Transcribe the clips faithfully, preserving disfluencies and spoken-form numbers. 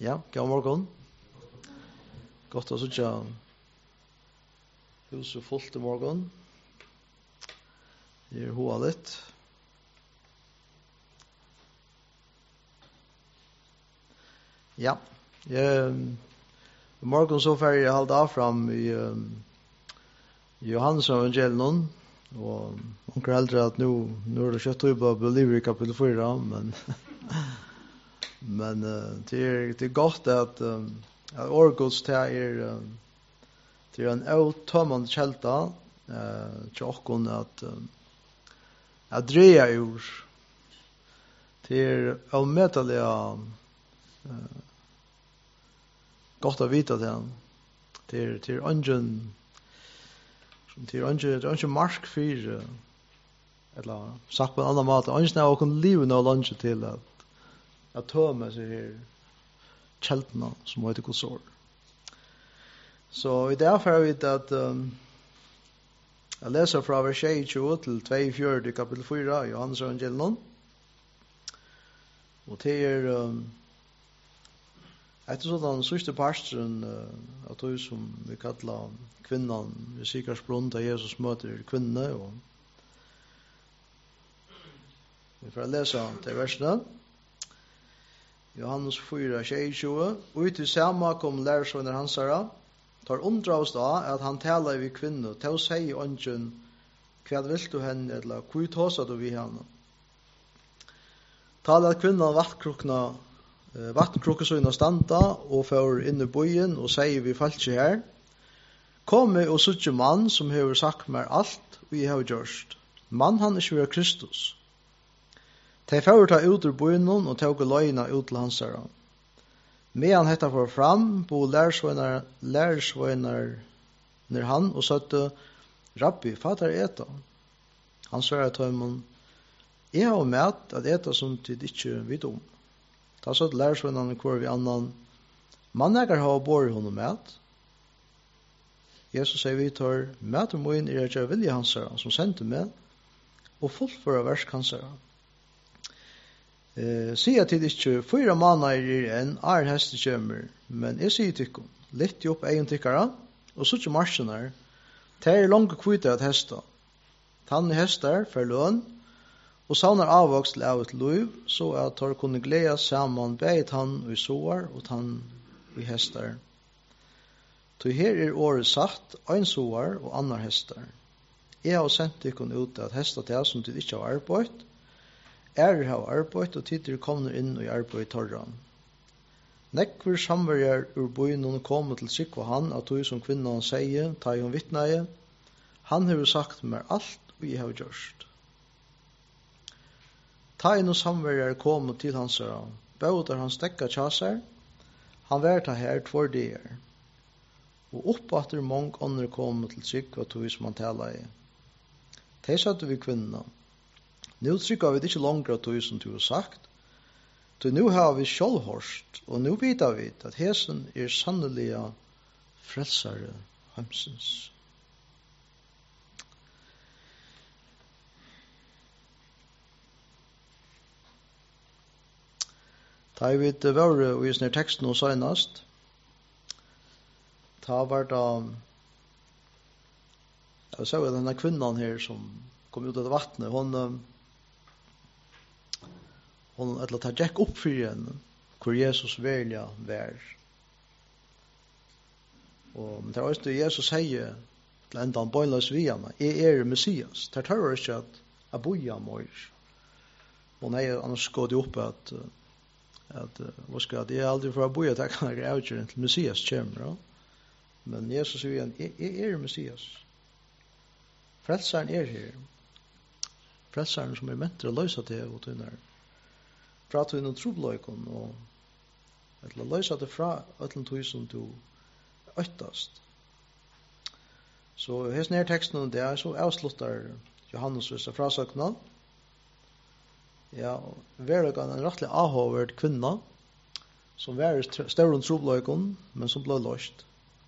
Ja, god morgon. Godt å sitte huset fullt i morgon. Det er hoa litt. Ja, jeg, i morgon så får jeg halde av fram i um, Johannes evangelion, og onker eldre at nu, nu er det kjøtt og på beliver i kapitel fyra, men men uh, det, er, det er godt at um, at Orgods det er um, det er en autommande kjelta uh, til okkon at um, at dreia ur det er avmetelig uh, godt å vite det det er, det er ungen det er ungen det er ungen mark for uh, eller sagt på en annan måte ungen er okkon liv nå lunge til at at tømme seg her kjeltene som heter Guds ord. Så i det er vi at um, jeg leser fra vers tjue til tjueåtte kapitel fyra i Johannes evangelion. Og det er um, etter sånn sørste pastoren uh, at du som vi kallar kvinnan i Sikarsbrunn da Jesus møter kvinne og vi får lese til versene. Johannes fyra tjue, ut i samma kom lærersønner hansara, tar undravst av at han talar vi kvinne, til å si ånden, hva vil du henne, eller hva tåsa du vi henne? Talar at kvinnan vattkrukna, eh, vattkrukesøyna standa, og får inn i byen, og sier vi falt ikke her, kom med og suttje mann, som hever sagt meg alt, vi har gjørst. Mann han ikke vil Kristus. De får ta ut ur bøynen og tog løgna ut til hans herre. Medan hetta får fram, bo lærersvøynar, lærersvøynar nær han og søtte, Rabbi, fatter eta? Han svarer til ham, jeg har med at eta som tid ikke vet om. Ta søtte lærersvøynarne kvar vi annan, mannægar har bor honom med. Jesus sier vi tar, med og moin er jeg vilje hans herre, som sendte med, og fullfører versk hans herre. Eh, sier til ikke fyra måneder er en er heste kjømmer, men jeg sier til ikke, litt opp egen tykkere, og så ikke marsjen her, det er langt kvite at hesta. Han er hester for løn, og savner avvokst av et liv, så at han kunne glede sammen beid han i soar, og han i hester. Så her er året satt, en soar og annar hester. Jeg har sendt ikke ut at hesta til som de ikke har arbeidt, er har arbeid og tider kommer inn i arbeid torra. Nekver samverjar ur bøynen kommer til sikva han at du som kvinna han sier, ta i hon vittneie, han har sagt meg alt vi har gjørst. Ta i no samverjar kommer til hans herra, bøter han stekka tjasar, han verta her tvår dier, og oppatter mong andre kommer til sikva at du som han taler i. De satte vi kvinna, nu trykker vi ikke langer at du som du har sagt. Så nu har vi sjølvhørst, og nu vet vi at hesen er sannelig frelsere heimsens. Da jeg vet var og i sånne teksten og senest, da var det jeg så at denne kvinnan her som kom ut av vattnet, hun hon eller ta jack upp för henne hvor Jesus välja vär. Och men det var just Jesus säger till ändan boilers vi han är er Messias. Det tar inte att aboja mor. Hon är annars går det upp att att vad ska det aldrig för aboja ta kan jag utgöra till Messias kommer. Men Jesus säger han är er Messias. Frälsaren är här. Frälsaren som är ment att lösa det och den där pratar vi noen trobløykon og eller løysa det fra ötlen tog som du øttast. Så hesn her teksten det er så avsluttar Johannes vissa frasøkna. Ja, verlegan en rettelig avhovert kvinna som var større trobløykon men som ble løst.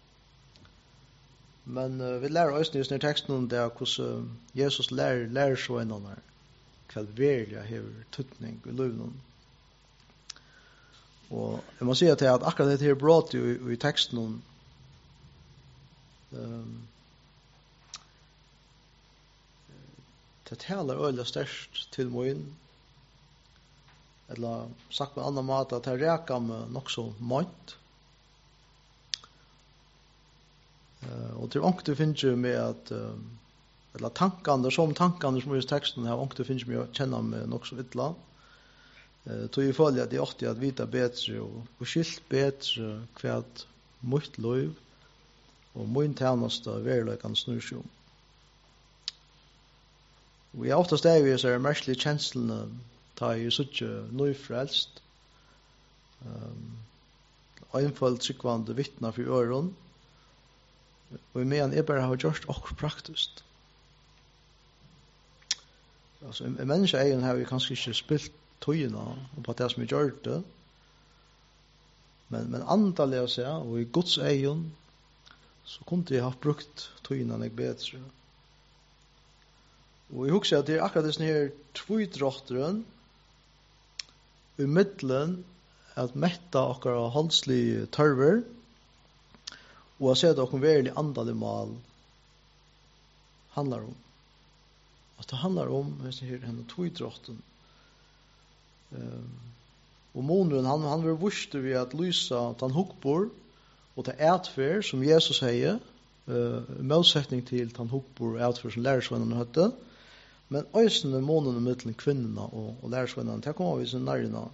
Men uh, vi lærer oss i hesn her teksten det er hvordan Jesus lærer lærer så innan her hva verlig hever tutning i løvnen. Og jeg må si at, at akkurat dette her brått i, i teksten om um, det taler øyelig størst til min, eller sagt på en annen måte, at det reker meg nok så mønt. Uh, og til ångt du finner med at uh, eller tankene, som tankene som er i teksten her, ångt du finner med å kjenne meg nok så ytla. Uh, tog jeg følge at jeg åtte at vite bedre og, og skilt bedre hva mitt liv og min tjeneste verleikene snur seg om. Vi er ofte steg i så merkelige kjenslene ta i suttje nøyfrelst. Um, Einfølt tryggvande vittna for øren. Og i medan jeg bare har gjort okkur praktisk. Altså, en menneske egen har vi kanskje ikke spilt tøyene på det som vi gjør det. Men, men antallet å se, og i Guds egen, så kunne jeg ha brukt tøyene enn jeg bedre. Og jeg husker at det er akkurat denne her tvøydrotteren i middelen at metta okkara halslige tørver og å se at okkara verilig andalig mal handlar om. At det handlar om denne tvøydrotten. Um, og måneden, han, han var vurst ved at lysa den hukbor og det etfer som Jesus sier, uh, motsetning til den hukbor og etfer som lærersvennerne høtte, men øysene månene mellom kvinnerne og, og lærersvennerne, det kommer vi sin nærmere.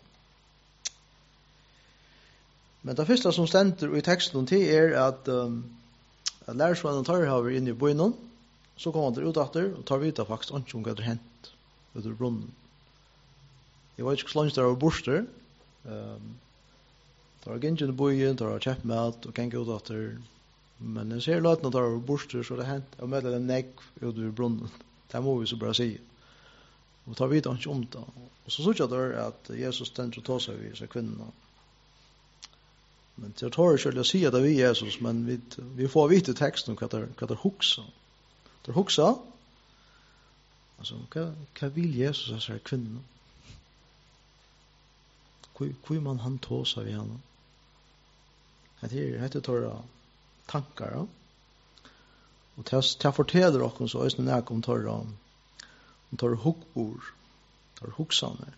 Men det første som stender i teksten til er at, um, at lærersvennerne tar her inne i bøynen, så kommer han ut etter og tar vite faktisk ikke om hva det har hendt ut av brunnen. Jeg vet ikke så langt det var borster. Um, det var gingen i bøyen, det var kjeppmelt og genge ut etter. Men jeg ser løtene det var borster, så det har hendt. Jeg møter en negg ut av brunnen. Det må vi så bra si. Og tar vite ikke om det. Og så synes jeg det at Jesus tenker å ta seg ved seg kvinnerne. Men jeg tror ikke å si at det er vi Jesus, men vi, vi får vite teksten hva det, hva det huksa. Det huksa, altså, hva, hva vil Jesus av seg kvinnerne? Hvor man han ta seg ved henne? Dette er dette tåra tankar, ja. Og til forteller dere så er det nek om tåra om tåra hukbor, tåra huksane.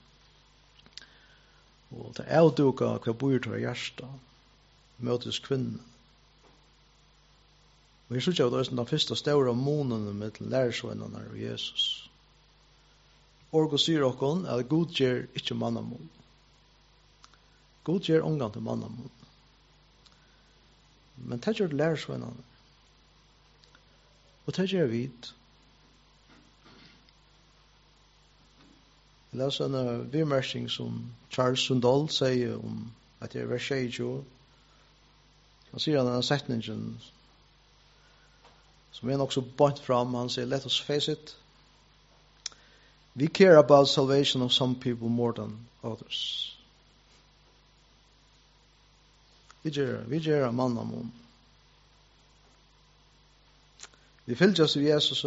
Og til avduka hva bor tåra hjärsta, møtes kvinne. Og jeg synes at det er den første større månene med lærersvennerne og Jesus. Orgo sier dere at Gud gjør ikke mannamon. Gud gjør omgang til mannamon. Men det gjør lærersvennerne. Og det gjør vidt. Jeg leser en bemerkning som Charles Sundal sier om at det er vers tjue. Han sier han en setningen som er nok så bort fram. Han sier, let us face it. We care about salvation of some people more than others. Vi gjør, vi gjør en mann om hon. Vi fylger oss i Jesus,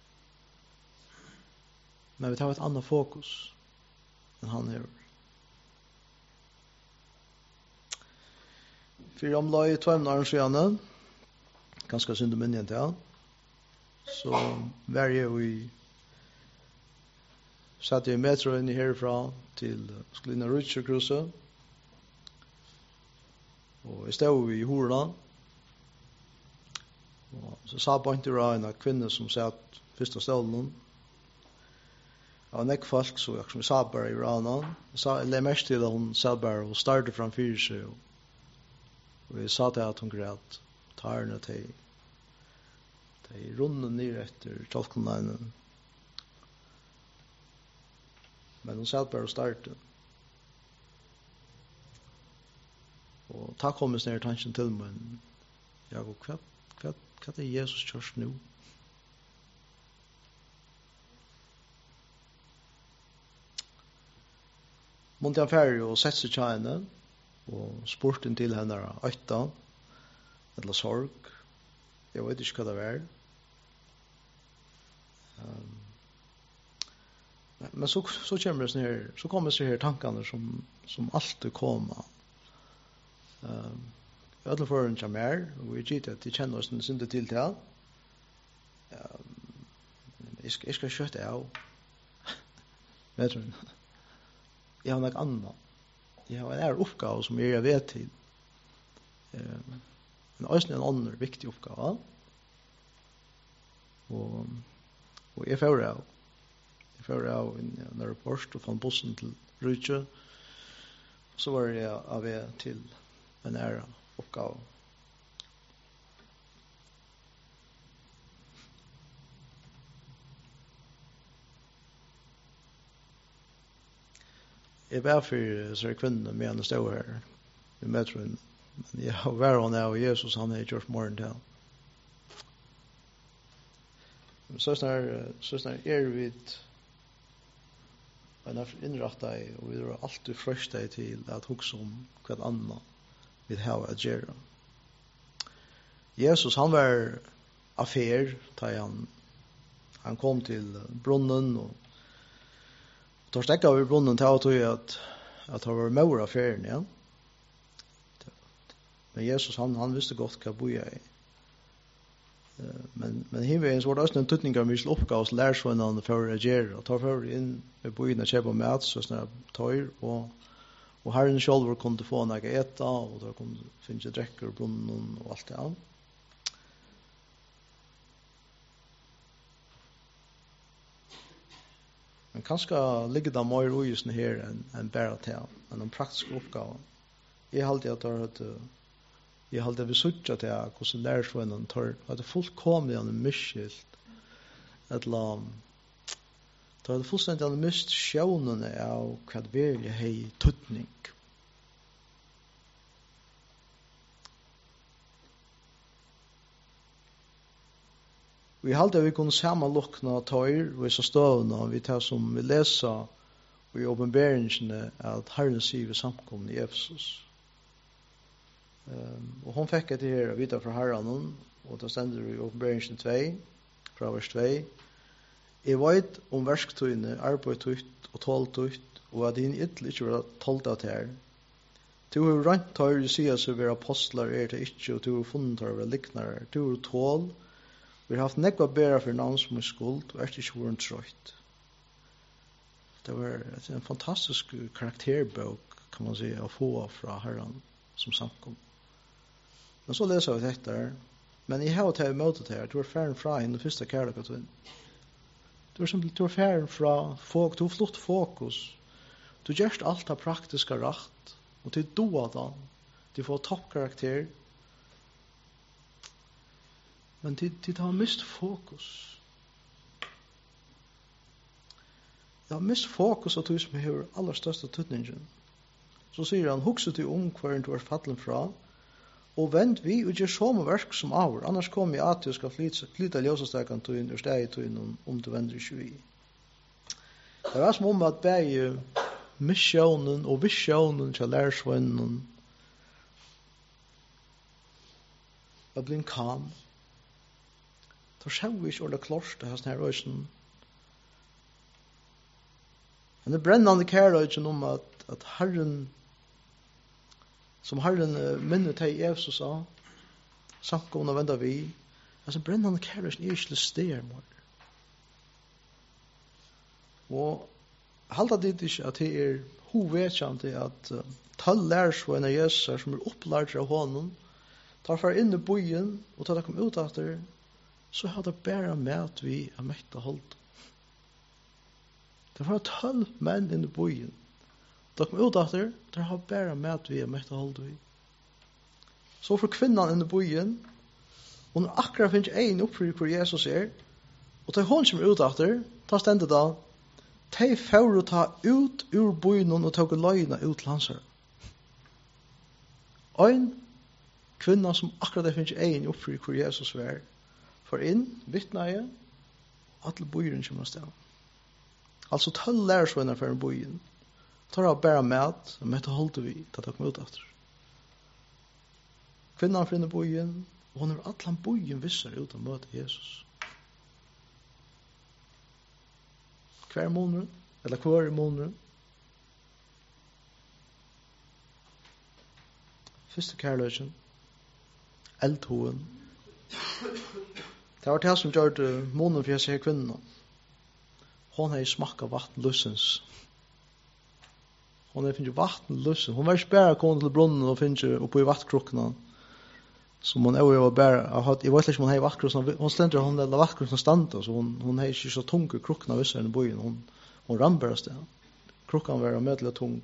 men vi tar et annet fokus enn han gjør. For om la i tvøm når han skjønner, ganske synd om inn til han, så var jeg jo i satt jeg i metro inn herfra til skulle inn av Rutschekruset, og jeg stod i Horna, og så sa på en til en kvinne som satt først av stålen. Det var nekk folk, så jeg som sa bare i rana. Jeg la mest til at hun sa bare og startet framfyr seg. Og jeg sa til at hun græt. Tarne til. De runde ned etter tolkene. Men hun satt bare og startet. Og takk kom jeg snart tanken til meg. Jeg går kvart. Hva, hva er Jesus kjørs nå? Måtte han ferdig og sette seg til henne og spurte til henne øyta eller sorg. Jeg vet ikke hva det var. Um, men så, så kommer det sånn her, så kommer det sånn her tankene som, som alltid kommer Um, I alle foran kjem her, og vi gitt at de kjenner oss en synde til til. Um, jeg skal, jeg skal skjøtte av. Vet du? Jeg har noe annet. Jeg har en ær oppgave som jeg vet til. Um, men også en annen viktig oppgave. Og, og jeg får av. Jeg får av en, en rapport og fann bussen til Rydtjø. Så var jeg av jeg til en ære oppgave. Jeg ber for så kvinnene med henne stå her i metroen. Men jeg har vært henne av Jesus, han har gjort morgen til. Så snart, så snart er vi en innrettet, og vi er alltid frøstet til at huske om hva annet vi har å gjøre. Jesus, han var affær, da han, han kom til brunnen, og tar stekket over brunnen til å tog at, at han var med affæren, ja. Men Jesus, han, han visste godt hva bor jeg i. Men men himvegen så var det også en tøtning av mye oppgave som lærersvennene for å gjøre, og tar for inn i byen og kjøpe mat, så sånn tøyr, og, og herren selv kunne få noe ete, og da kunne finne drekker og brunnen og alt det annet. Men kanskje ligger det mer uisen her enn en bare til, enn en praktisk oppgave. Jeg halte at det har hatt Jeg halte vi suttja til hvordan lærersvennen tar at det fullkomlig han er miskilt eller tar det fullstendig han er mist sjånene av hva det virkelig hei tuttning. Vi halte vi kunne samanlukna tøyr og så støvna vi tar som vi lesa i åpenberingsene at Herren sier ved samkomne i Efesus. Um, og hon fikk det her vita fra Herren, og det stender i åpenberingen to, fra vers to. Jeg vet om verktøyene, arbeidtøyt og tåltøyt, og at din ytterlig ikke var tålt av det her. Du har rent tøyr, du sier så vi er apostler, er det ikke, og du har funnet tøyr, vi er liknere. Du har tål, vi har haft nekva bæra for navn som er skuld, og er det ikke vært trøyt. Det var en fantastisk karakterbok, kan man si, å få fra Herren som samkom. Men så leser vi dette her. Men jeg har tatt imot det her. Du er ferdig fra henne den første kærligheten. Du er simpelthen du er ferdig fra folk. Du har flott fokus. Du gjør alt det praktiske rett. Og til doa da. Du får toppkarakter. Men til, til du har mist fokus. Du har mist fokus av du som har aller største tøtningen. Så sier han, hukse til om hver du er fattelen fra, og vent vi og gjør samme verk som avur, annars kommer jeg at du skal flytta ljøsestekene til inn og steg til inn om du vender ikke vi. Det var som om at begge missionen og visionen til lærersvennen var blitt kam. Da ser vi ikke ordet klart det her sånn røysen. Men det brennende kærøysen om at, at Herren som Herren minnet til Jesus sa, samkomne venda vi, altså brennende kærløsen er ikke lister, mor. Og halda dit ikke at det er hovedkjent at uh, tall lærersvøyne av Jesus som er opplært av hånden, tar for inn i byen, og tar det kom ut etter, så har det bare med at vi er mekt å holde. Det var tolv menn inn i byen, da kom ut etter, der har bare med at vi er mekt å holde vi. Så for kvinnan inn i byen, hun er akkurat finnes en oppfyrir hvor Jesus er, og til hun som er ut etter, ta stendet da, de får å ta ut ur byen og tog løgna ut til hans her. Ein kvinna som akkurat finnes en oppfyrir hvor Jesus er, for inn, vittna jeg, at til byen kommer sted. Altså tøll lærersvenner for en byen, tar av bæra mat, og med til holde vi, til å komme ut etter. Kvinnan finner bojen, og hun er atlan bojen visser ut å møte Jesus. Hver er måneden? Eller hver er måneden? Fyrste kærløsjen. Eldhoen. Det var det som gjør det månen for jeg ser kvinnerne. Hon har smakket vatten lussens. Hon har finnet vatten lussens. Hon var ikke bare kommet til brunnen og finnet oppe i vattkrukkene. Som hon øver var bare. Jeg vet ikke om hon har vattkrukkene. Hon stender hon der vattkrukkene stande. Så hon, hon har ikke så tunge krukkene visser enn i byen. Hon, hon ramber oss det. Krukkene var medelig tung.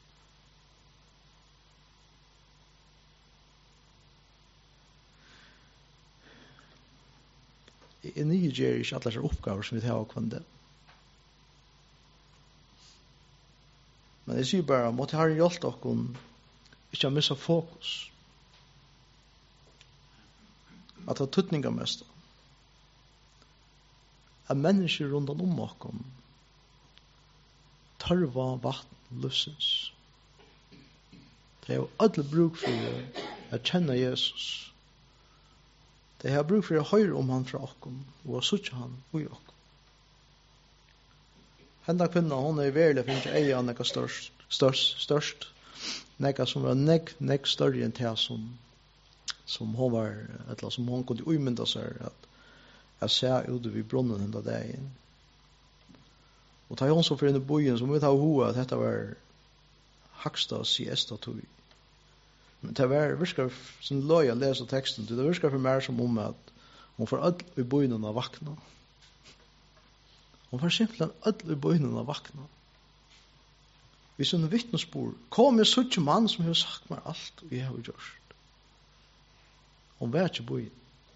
Jeg nye gjør ikke alle disse oppgaver som vi tar av kvann det. Men jeg sier bare, måtte jeg ha hjulpet dere ikke å missa fokus. At det er tøtninger mest. At mennesker rundt om dere tørva vatten lussens. Det er jo alle bruk for å kjenne Jesus. Det har bruk for å høre om han fra okken, og å sutte han i okken. Henda kvinna, hon er verilig for ikke eie han nekka størst, størst, størst, nekka som var nek, nek større enn det som, som hon var, eller som hon kunne umynda seg at jeg ser ut vid brunnen henda dagen. Og ta hon så for inn i bojen, som vi tar hoa at dette var haksta siesta tog. Men det var virkar som løy å lese teksten, det virkar for mer som om at hon får öll i bojen å vakna. Hon får simpelthen öll i bojen å vakna. Vi sånne vittnesbord, kom jeg suttje mann som har sagt meg alt og jeg har gjort. Hon var ikke bojen.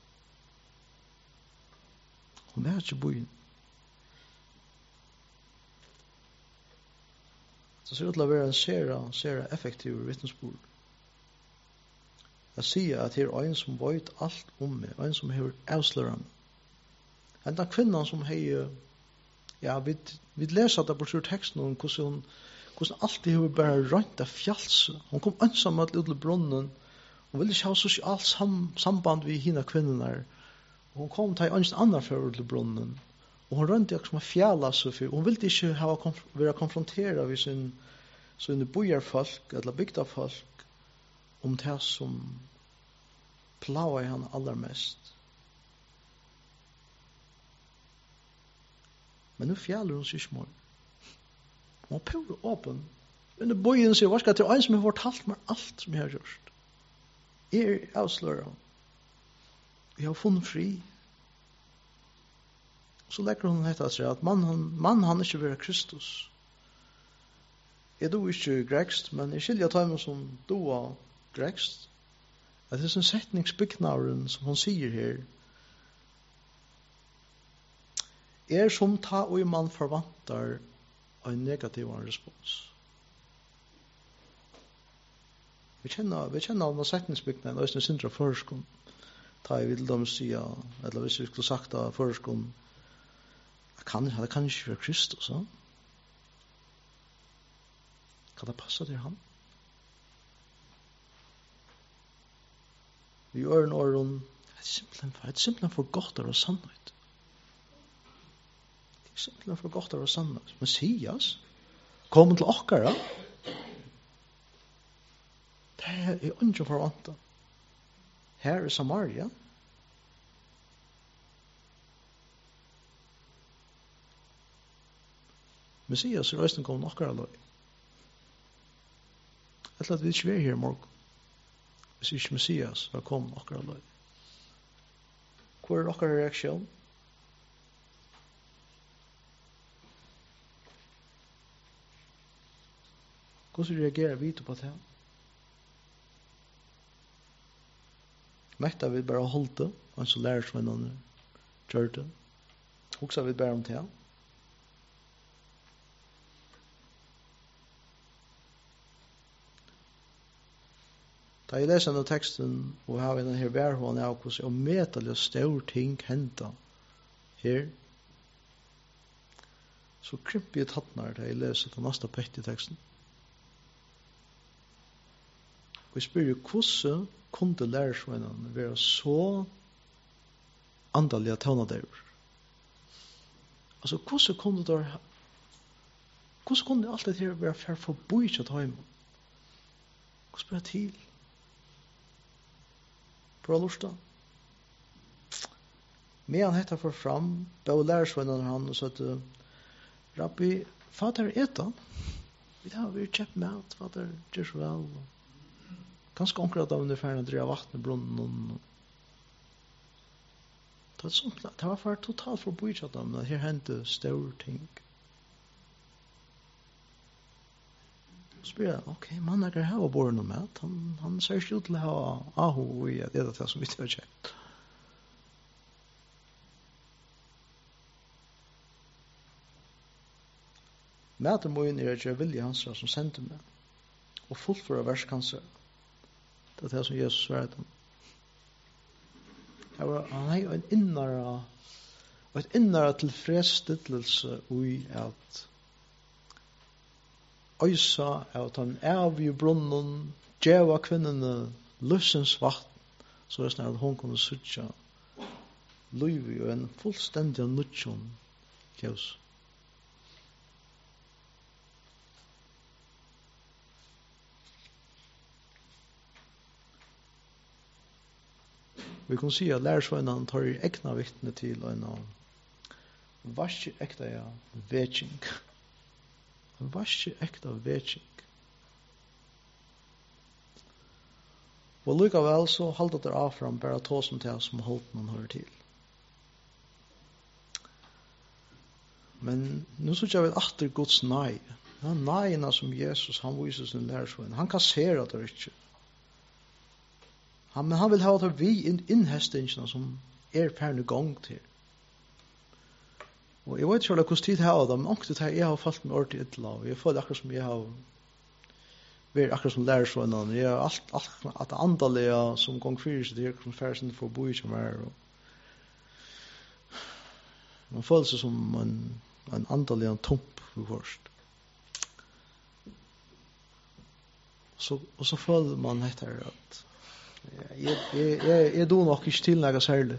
Hon var ikke bojen. Så ser det ut til å være en sera, sera effektiv vittnesbord. Jeg sier at det er en som vet alt om meg, en som har avsløret meg. En av kvinnan som har, ja, vi, vi leser det på teksten om hvordan hun, hvordan alltid har bare rønt av fjallse. Hun kom ensam ut til brunnen, hun ville ikke ha sosialt sam, samband med henne kvinnerne. Hun kom til en annen før til brunnen, og hun rønt ikke som fjalla seg, for hun ville ikke ha konf være konfronteret med sin, sin bojarfolk, eller bygdafolk, om det som plavar han allermest. Men nu fjallar hon sig små. Hon er pur åpen. Men det bojen sier, hva skal til en som har fortalt meg alt som jeg har gjort? Jeg er avsløret. Jeg har funnet fri. Så legger hun hette seg at man, han, man han ikke være Kristus. Jeg do ikke grekst, men jeg skiljer ta meg som doa grekst. At det er en setningsbyggnaren som hun sier her, er som ta og man forvantar en negativ respons. Vi kjenner, vi kjenner av setningsbyggnaren, og det er sindra førskon, ta jeg vil dem sia, eller hvis vi skulle sagt av førskon, det kan, det kan ikke være Kristus, så? Kan det passe til han? Vi gjør en åren, det er simpelthen, det er simpelthen for godt å være sannhet. Det er simpelthen for godt å være sannhet. Messias, kom til okkara. Det er ikke forvanta. Her er Samaria. Messias er også kom til okkara løy. Jeg tror at vi ikke er her i morgen. Hvis ikke Messias var kommet okkara løy. Hvor er okkara reaksjon? Hvordan reagerer vi på det? Mekta vi bare holdt det, og så lærer som en annen gjør det. Hoksa vi bare om det. Da jeg leser denne teksten, og har vi denne her værhånden av hvordan jeg medelig stor ting henta her, så krymper jeg tattnar da jeg leser den neste pekt i teksten. Og jeg spør jo, hvordan kunde lærersvennene være så andalige tøvnadever? Altså, hvordan kunde det hvordan kunde alt det her være for forbi til tøymen? Hvordan spør jeg til? for å lusta. Men han hetta for fram, bau lærersvennen han og sa Rabbi, fader etan, vi har vi kjøpt mat, fader, gjør så vel. Ganske omkring av under ferden å dreie vatten i brunnen. Det var, sånt, det var for totalt forbryt at dem, her hendte store ting. Så spør jeg, ok, man er ikke her og bor noe mat. Han, han ser ikke ut til å ha aho i at det er det som vi ikke har kjent. Maten må inn i det vilje hans som sendte meg. Og fullføre verskanser. Det er det som Jesus svaret om. Han har en innere, et innere tilfredsstillelse i at øysa at han er i brunnen, djeva kvinnene løsens vatten, så er det snart at hun kunne sutja løyvi og en fullstendig nødjon kjøs. Vi kan si at lærersvennen tar i egna viktene til en varsje ekta ja, vetsing. En varsje ekta vetsing. Og likevel så halda det av fram bare to som til som holdt man hører til. Men nu så jeg vet atter Guds nei. Ja, neiene som Jesus, han viser sin lærersvennen. Han kasserer det ikke. Han, men han vil ha det vi inn, innhestingene som er færne gang til. Og jeg vet ikke hvordan tid jeg har det, men ångte det jeg har falt med ordentlig ytla, og jeg føler akkurat som jeg har vært akkurat som lærersvennen. Jeg har alt, alt, alt andalige som gang fyrir seg, det er som færre sin for å bo i som er. Man føler seg som en, en andalig tomp for først. Så, og så føler man etter at Jeg, jeg, jeg, jeg do nok ikke til noe særlig.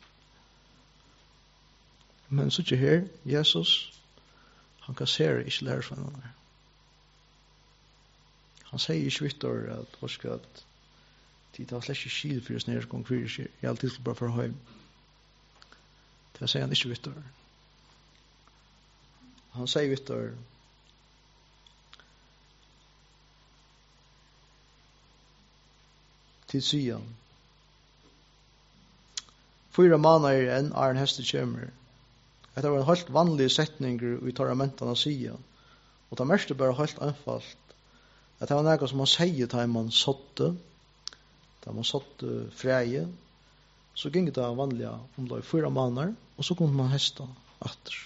Men så ikke her, Jesus, han kasserer ikke lærersvennerne. Han sier ikke vittor at orske at de tar slett ikke skil for oss nere gong fyrir seg. Jeg alltid skal bare for høym. Det sier han ikke vittor. Han sier vittor til Sion. Fyra månader enn er en heste kjemmer. Dette var en helt vanlig setning i toramentan av Sion. Og det meste bare helt anfalt. At det var noe som man sier til man såtte, da man såtte freie, så ging det vanlige om det var fyra månader, og så kunne man heste atter.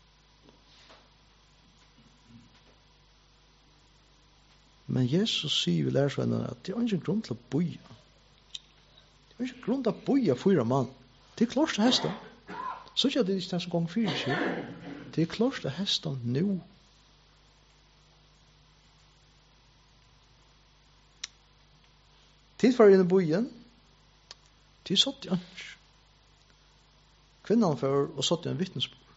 Men Jesus sier vi lærersvennerne at det er ikke grunn til å boja. Det er ikke grunn til å boja fyra mann. Det er klart til hesten. Så ikke at det er ikke den som gong fyrir seg. Det er klart til hesten nå. Tid for inn i bojen, tid satt i ans. Kvinnan for og satt i en vittnesbord.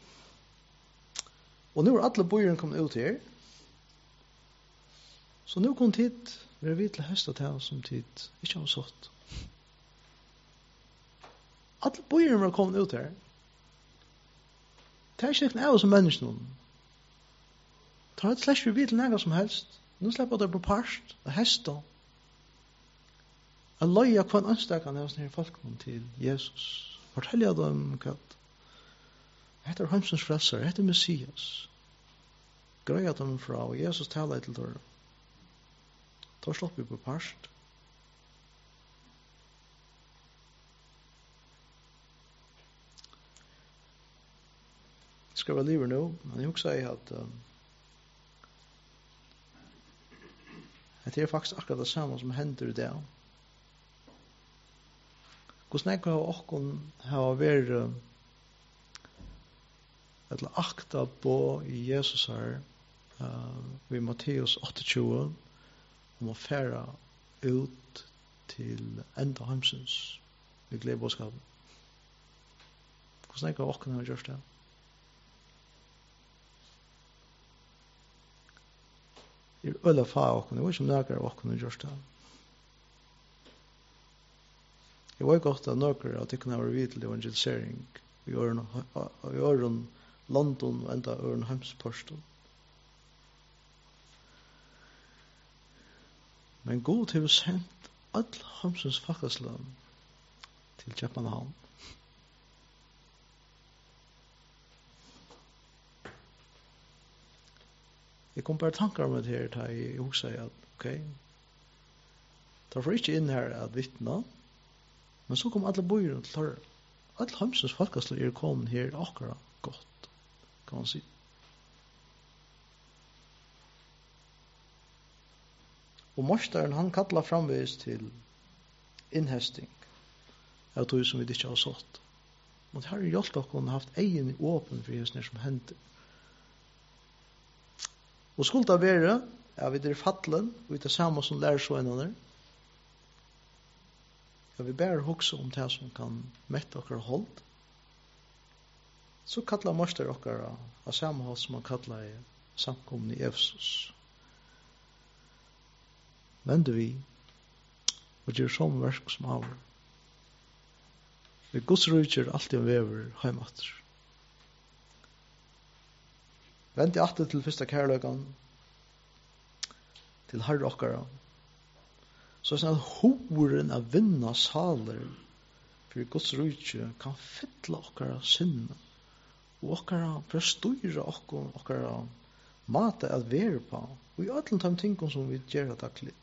Og nå er alle bojen kommet ut her. Så nu kom tid være vidt til hestet til som tid ikke har satt. Alle bøyene var kommet ut her. Det er ikke noe som mennesker. Det har et slett vi vidt til noe som helst. Nå slipper det på parst og hestet. Jeg løyer hva en ønstak av denne folkene til Jesus. Forteller dem hva dette er Heimsens frelser, dette er Messias. Greier dem fra, og Jesus taler til dere. Da slår vi på parst. Jeg skal være livet nå, men jeg også sier at um, at det er faktisk akkurat det samme som hender i det. Hvordan jeg har åkken har vært uh, et akta på i Jesus her uh, ved Matteus tjueåtte om å fære ut til enda heimsens vi gleder bådskapen. Hvordan jeg har åkken har gjort det? Det er øyla fa åkken, jeg vet ikke om det er åkken har gjort det. Jeg var godt at noen av tykkene var vidt til evangelisering i øren London og enda øren Hemsposten. Men God har sendt alle Hemsens fakkelslag til Kjøpenhavn. Jeg kom bare tanker om det her, da jeg også sier at, ok, da får ikke inn her at vittna, men så kom alle bøyene til å alle Hemsens fakkelslag er kommet her akkurat godt, kan man si. Og morsteren, han kallar framvis til innhesting av tog som vi ikke har sått. Men her er hjalt dere haft egen åpen for det som hender. Og skulle det være, ja, vi er fattelen, vi er det samme som lærer så en der. Ja, vi bare hukse om det som kan mette dere holdt. Så kallar morster dere av samme hold som man kallar i samkommen i Efesus. Vender vi og gjør sånn verk som av. Vi Guds rydger alltid en vever heimater. Vend i atter til første kærløkan, til herre okkara. Så sånn at horen av vinna saler for Guds rydger kan fytle okkara sinne, og okkara forstyrre okkara, okkara mate at være på, og i alle de tingene som vi gjør daglig.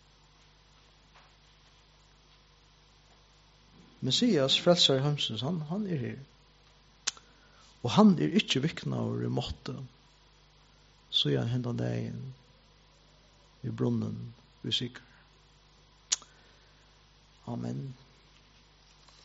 Messias, frelser Hemsens, han, han er her. Og han er ikke vikna over i måte. Så er han hendan dagen i brunnen vi sikker. Amen.